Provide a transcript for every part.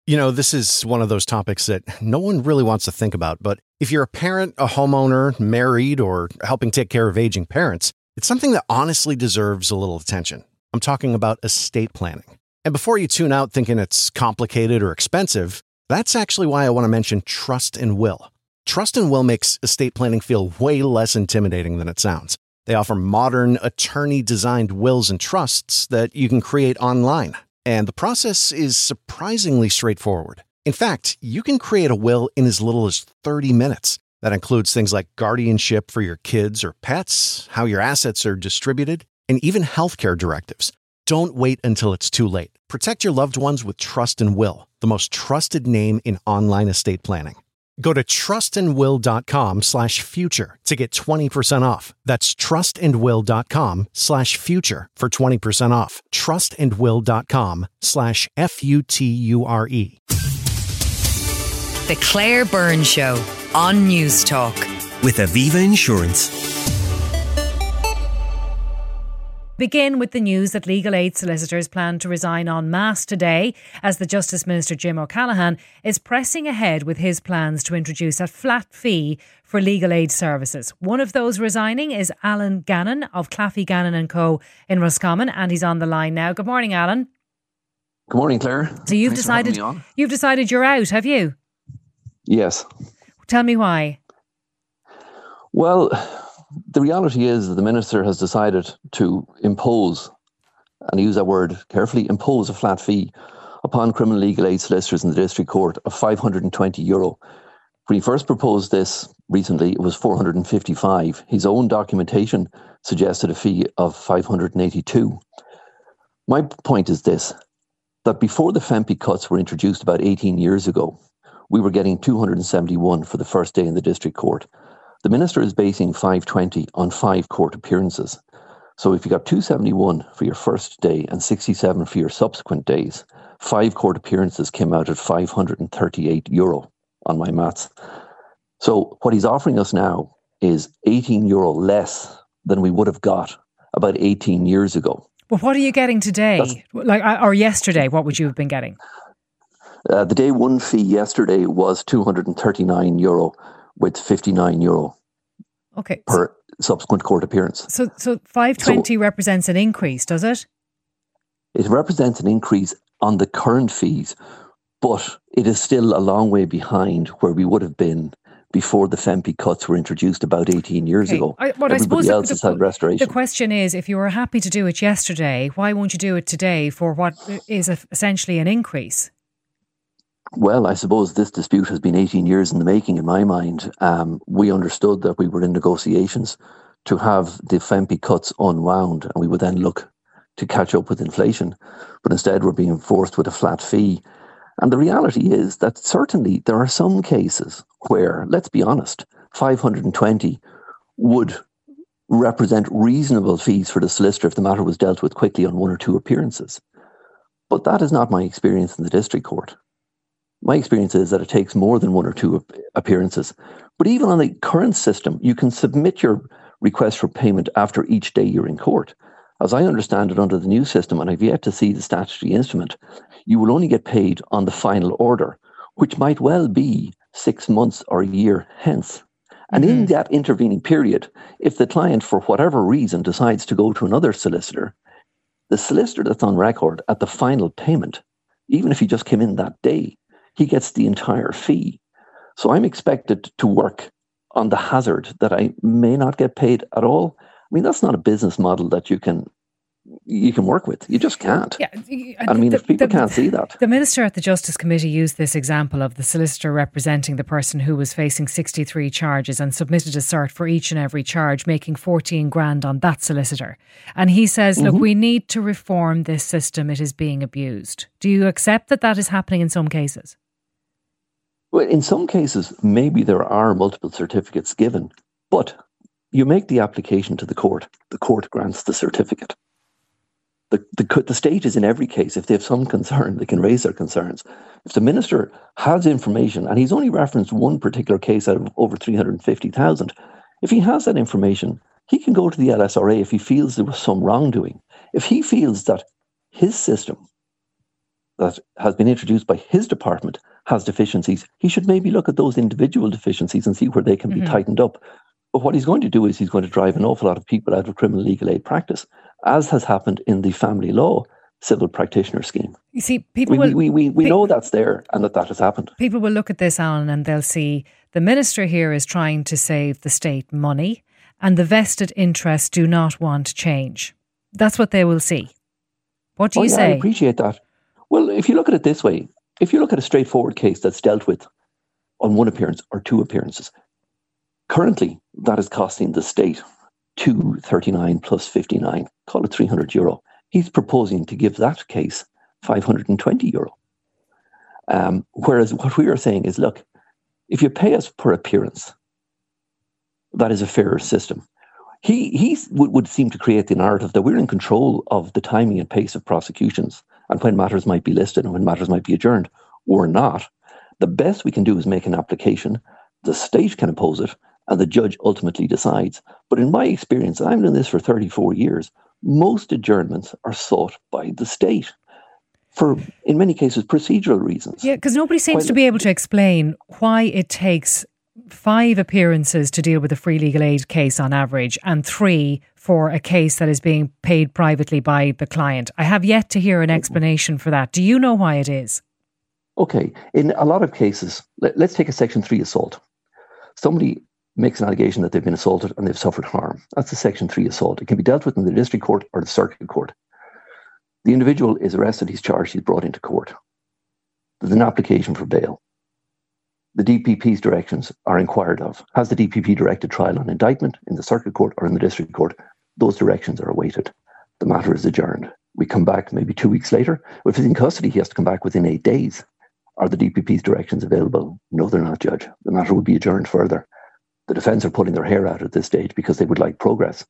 You know, this is one of those topics that no one really wants to think about, but if you're a parent, a homeowner, married, or helping take care of aging parents, it's something that honestly deserves a little attention. I'm talking about estate planning. And before you tune out thinking it's complicated or expensive, that's actually why I want to mention Trust and Will. Trust and Will makes estate planning feel way less intimidating than it sounds. They offer modern, attorney-designed wills and trusts that you can create online. And the process is surprisingly straightforward. In fact, you can create a will in as little as 30 minutes. That includes things like guardianship for your kids or pets, how your assets are distributed, and even healthcare directives. Don't wait until it's too late. Protect your loved ones with Trust and Will, the most trusted name in online estate planning. Go to trustandwill.com/future to get 20% off. That's trustandwill.com/future for 20% off. trustandwill.com/FUTURE. The Claire Byrne Show on News Talk. With Aviva Insurance. Begin with the news that legal aid solicitors plan to resign en masse today as the Justice Minister Jim O'Callaghan is pressing ahead with his plans to introduce a flat fee for legal aid services. One of those resigning is Alan Gannon of Claffey Gannon & Co in Roscommon, and he's on the line now. Good morning, Alan. Good morning, Claire. So you've decided you're out, have you? Yes. Tell me why. Well, the reality is that the Minister has decided to impose, and I use that word carefully, impose a flat fee upon criminal legal aid solicitors in the District Court of €520. When he first proposed this recently, it was €455. His own documentation suggested a fee of €582. My point is this, that before the FEMPI cuts were introduced about 18 years ago, we were getting €271 for the first day in the District Court. The Minister is basing €520 on 5 court appearances. So if you got €271 for your first day and €67 for your subsequent days, 5 court appearances came out at €538 on my maths. So what he's offering us now is €18 less than we would have got about 18 years ago. Well, what are you getting today? Or yesterday, what would you have been getting? The day one fee yesterday was €239 with €59 per subsequent court appearance. So 520 represents an increase, does it? It represents an increase on the current fees, but it is still a long way behind where we would have been before the FEMPI cuts were introduced about 18 years ago. Everybody else has had restoration. The question is, if you were happy to do it yesterday, why won't you do it today for what is essentially an increase? Well, I suppose this dispute has been 18 years in the making in my mind. We understood that we were in negotiations to have the FEMPI cuts unwound and we would then look to catch up with inflation. But instead we're being forced with a flat fee. And the reality is that certainly there are some cases where, let's be honest, 520 would represent reasonable fees for the solicitor if the matter was dealt with quickly on 1 or 2 appearances. But that is not my experience in the District Court. My experience is that it takes more than 1 or 2 appearances. But even on the current system, you can submit your request for payment after each day you're in court. As I understand it under the new system, and I've yet to see the statutory instrument, you will only get paid on the final order, which might well be 6 months or a year hence. And in that intervening period, if the client, for whatever reason, decides to go to another solicitor, the solicitor that's on record at the final payment, even if he just came in that day, he gets the entire fee. So I'm expected to work on the hazard that I may not get paid at all. I mean, that's not a business model that you can work with. You just can't. Yeah, if people can't see that. The Minister at the Justice Committee used this example of the solicitor representing the person who was facing 63 charges and submitted a cert for each and every charge, making 14 grand on that solicitor. And he says, look, we need to reform this system. It is being abused. Do you accept that that is happening in some cases? Well, in some cases, maybe there are multiple certificates given, but you make the application to the court grants the certificate. The state is in every case, if they have some concern, they can raise their concerns. If the Minister has information, and he's only referenced one particular case out of over 350,000, if he has that information, he can go to the LSRA if he feels there was some wrongdoing. If he feels that his system that has been introduced by his department has deficiencies, he should maybe look at those individual deficiencies and see where they can be tightened up. But what he's going to do is he's going to drive an awful lot of people out of criminal legal aid practice, as has happened in the family law civil practitioner scheme. You see, people we know that's there and that has happened. People will look at this, Alan, and they'll see the minister here is trying to save the state money and the vested interests do not want change. That's what they will see. What do you say? I appreciate that. Well, if you look at it this way, if you look at a straightforward case that's dealt with on one appearance or two appearances, currently that is costing the state €239 plus 59, call it €300. He's proposing to give that case €520. Whereas what we are saying is, look, if you pay us per appearance, that is a fairer system. He would seem to create the narrative that we're in control of the timing and pace of prosecutions and when matters might be listed and when matters might be adjourned. We're not. The best we can do is make an application, the state can oppose it, and the judge ultimately decides. But in my experience, and I've done this for 34 years, most adjournments are sought by the state for, in many cases, procedural reasons. Yeah, because nobody seems to be able to explain why it takes 5 appearances to deal with a free legal aid case on average and 3 for a case that is being paid privately by the client. I have yet to hear an explanation for that. Do you know why it is? Okay, in a lot of cases, let's take a Section 3 assault. Somebody makes an allegation that they've been assaulted and they've suffered harm. That's a Section 3 assault. It can be dealt with in the district court or the circuit court. The individual is arrested, he's charged, he's brought into court. There's an application for bail. The DPP's directions are inquired of. Has the DPP directed trial on indictment in the circuit court or in the district court? Those directions are awaited. The matter is adjourned. We come back maybe 2 weeks later. If he's in custody, he has to come back within 8 days. Are the DPP's directions available? No, they're not, Judge. The matter will be adjourned further. The defence are pulling their hair out at this stage because they would like progress.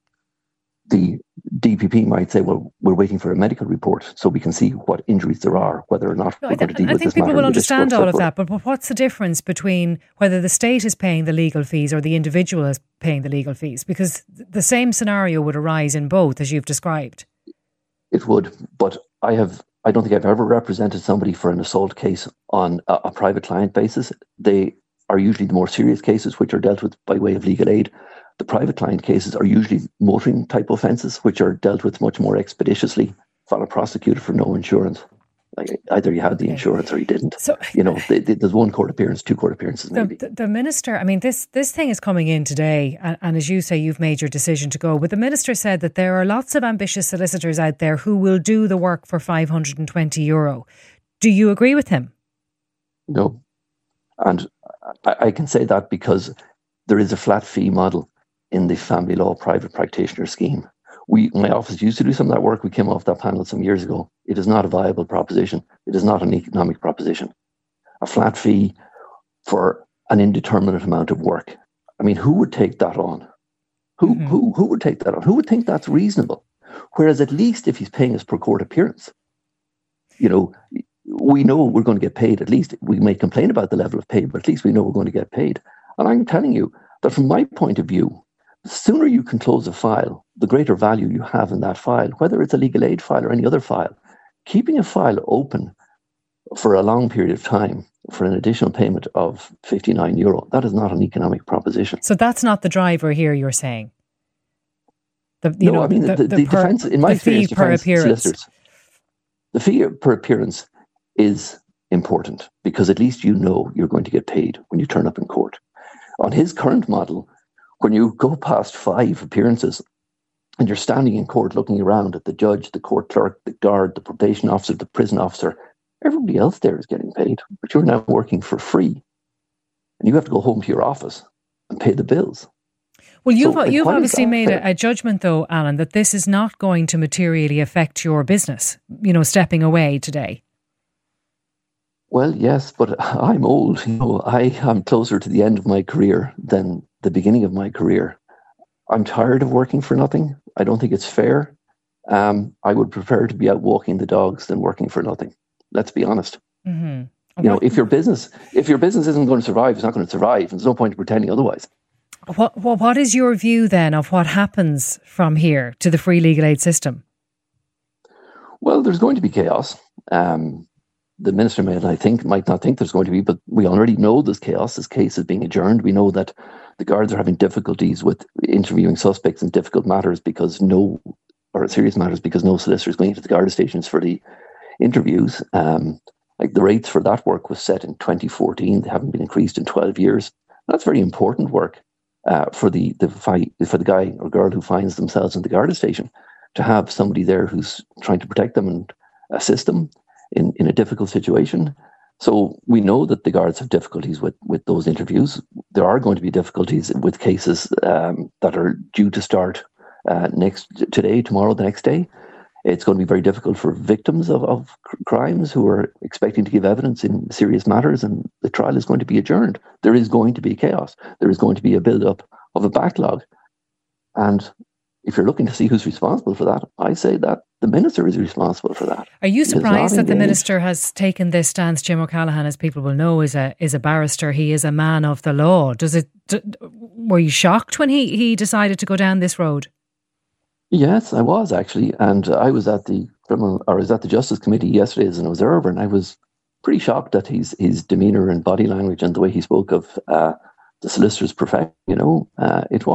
The DPP might say, well, we're waiting for a medical report so we can see what injuries there are, whether or not we're going to deal with this matter. I think people will understand all of that, but what's the difference between whether the state is paying the legal fees or the individual is paying the legal fees? Because the same scenario would arise in both, as you've described. It would, but I don't think I've ever represented somebody for an assault case on a private client basis. They are usually the more serious cases, which are dealt with by way of legal aid. The private client cases are usually motoring type offences, which are dealt with much more expeditiously, file a prosecutor for no insurance. Like either you had the insurance or you didn't. So, there's 1 court appearance, 2 court appearances maybe. The minister, I mean, this thing is coming in today, and as you say, you've made your decision to go. But the minister said that there are lots of ambitious solicitors out there who will do the work for €520. Do you agree with him? No. And I can say that because there is a flat fee model in the family law private practitioner scheme. My office used to do some of that work. We came off that panel some years ago. It is not a viable proposition. It is not an economic proposition. A flat fee for an indeterminate amount of work. I mean, who would take that on? Who would take that on? Who would think that's reasonable? Whereas at least if he's paying us per court appearance, we know we're going to get paid. At least we may complain about the level of pay, but at least we know we're going to get paid. And I'm telling you that from my point of view, the sooner you can close a file, the greater value you have in that file, whether it's a legal aid file or any other file. Keeping a file open for a long period of time for an additional payment of €59, that is not an economic proposition. So that's not the driver here, you're saying? The defence, in my experience, defence solicitors, the fee per appearance is important because at least you know you're going to get paid when you turn up in court. On his current model, when you go past 5 appearances and you're standing in court looking around at the judge, the court clerk, the guard, the probation officer, the prison officer, everybody else there is getting paid, but you're now working for free. And you have to go home to your office and pay the bills. Well, you've obviously made a judgment, though, Alan, that this is not going to materially affect your business, stepping away today. Well, yes, but I'm old. I am closer to the end of my career than the beginning of my career. I'm tired of working for nothing. I don't think it's fair. I would prefer to be out walking the dogs than working for nothing. Let's be honest. Mm-hmm. If your business isn't going to survive, it's not going to survive. There's no point in pretending otherwise. What is your view then of what happens from here to the free legal aid system? Well, there's going to be chaos. The minister might not think there's going to be, but we already know there's chaos. This case is being adjourned. We know that the guards are having difficulties with interviewing suspects in difficult matters serious matters because no solicitor is going into the Garda stations for the interviews. Like the rates for that work was set in 2014. They haven't been increased in 12 years. That's very important work for the guy or girl who finds themselves in the Garda station, to have somebody there who's trying to protect them and assist them in a difficult situation. So we know that the guards have difficulties with those interviews. There are going to be difficulties with cases that are due to start today, tomorrow, the next day. It's going to be very difficult for victims of crimes who are expecting to give evidence in serious matters, and the trial is going to be adjourned. There is going to be chaos. There is going to be a build-up of a backlog. And if you're looking to see who's responsible for that, I say that the minister is responsible for that. Are you surprised that the minister has taken this stance? Jim O'Callaghan, as people will know, is a barrister. He is a man of the law. Were you shocked when he decided to go down this road? Yes, I was actually, and I was at the Justice Committee yesterday as an observer, and I was pretty shocked at his demeanour and body language and the way he spoke of the solicitor's profession. It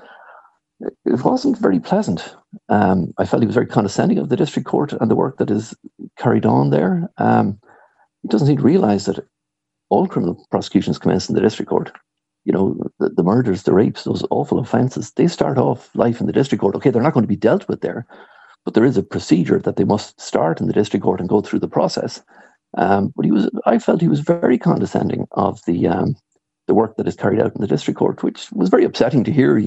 wasn't very pleasant. I felt he was very condescending of the district court and the work that is carried on there. He doesn't seem to realise that all criminal prosecutions commence in the district court. The murders, the rapes, those awful offences, they start off life in the district court. Okay, they're not going to be dealt with there, but there is a procedure that they must start in the district court and go through the process. But I felt he was very condescending of the work that is carried out in the district court, which was very upsetting to hear,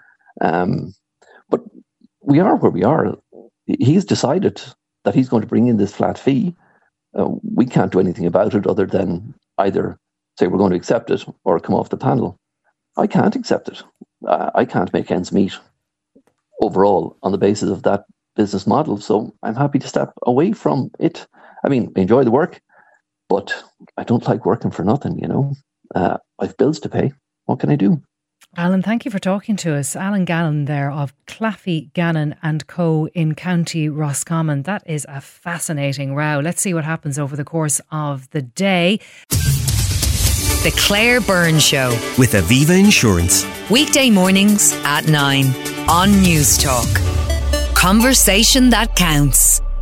But we are where we are. He's decided that he's going to bring in this flat fee. We can't do anything about it other than either say we're going to accept it or come off the panel. I can't accept it. I can't make ends meet overall on the basis of that business model. So I'm happy to step away from it. I mean, I enjoy the work, but I don't like working for nothing, I've bills to pay. What can I do? Alan, thank you for talking to us. Alan Gannon there of Claffey, Gannon and Co in County Roscommon. That is a fascinating row. Let's see what happens over the course of the day. The Claire Byrne Show with Aviva Insurance. Weekday mornings at 9 on News Talk. Conversation that counts.